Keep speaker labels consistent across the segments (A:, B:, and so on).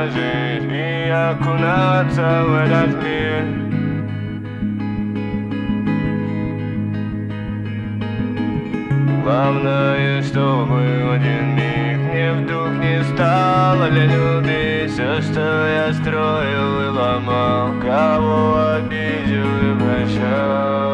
A: жить и окунаться в этот мир. Главное, чтобы в один миг мне вдруг не стало любить все, что я строил и ломал, кого обидел и прощал.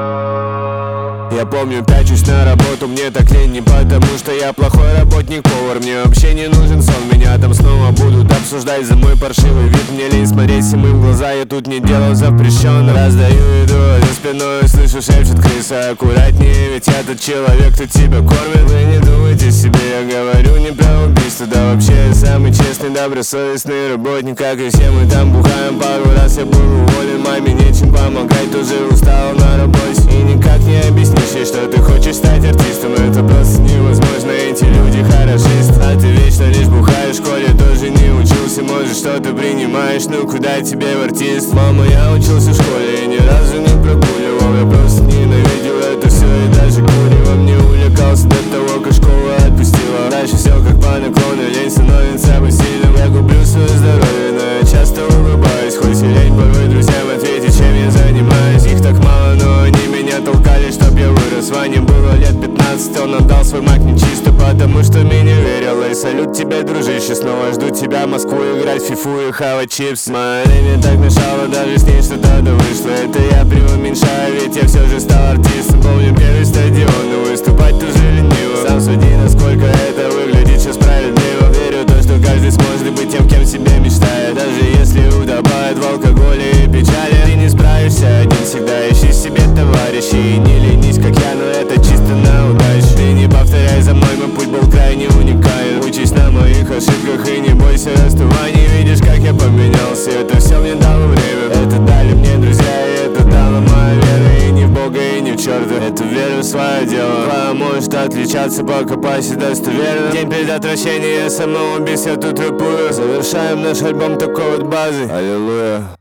B: Я помню, пячусь на работу, мне так лень не потому, что я плохой работник, повар. Мне вообще не нужен сон, меня там снова будут обсуждать за мой паршивый вид. Мне лень смотреть всем в глаза, я тут не делал запрещенно. Раздаю еду за спиной, слышу, шепчет крыса: аккуратнее, ведь я тот человек, кто тебя кормит. Вы не думайте себе, я говорю не про убийство. Да вообще я самый честный, добросовестный работник, как и все мы там бухаем. Пару раз я был уволен, маме нечем помогать, тоже устал на работе. И никак не объяснишь ей, что ты хочешь стать артистом. Это просто невозможно, эти люди хорошисты. А ты вечно лишь бухаешь, в школе тоже не учился. Может, что-то принимаешь, ну куда тебе в артист? Мама, я учился в школе и ни разу не прогуливал. Я просто ненавидел это все и даже куревом не увлекался до того, как школа отпустила. Дальше все как по наклону, лень становится сильным. Я гублю свое здоровье, но я часто улыбаюсь, хоть и лень порой друзьям ответить, чем я занимаюсь. Их так мало, но они меня толкали, чтоб я вырос. Ване было лет 15, он отдал свой маг нечисто, потому что меня верил. И салют тебе, дружище, снова жду тебя в Москву играть в фифу и хавать чипс. Моя лень мне так мешала, даже с ней что-то да вышло. Это я преуменьшаю, ведь я все же стал артистом. Помню первый стадион, но выступать тоже лениво. Сам суди, насколько это выглядит сейчас справедливо. Верю в то, что каждый сможет быть тем, кем себе мечтает. Даже если утопает в алкоголе и печали, ты не справишься один всегда. Ищи себе товарищей и не ленись, как я, но это чисто на удачу. Ты не повторяй за мной, мой путь был крайне уникален. Учись на моих ошибках и не бойся расставаний. Видишь, как я поменялся, это все мне дало время. Это дали мне друзья, и это дала моя вера. И не в Бога, и не в черта, это веру в свое дело. Может отличаться, покопайся достоверно. День предотвращения самоубийства, тут рапую. Завершаем наш альбом такой вот базы. Аллилуйя.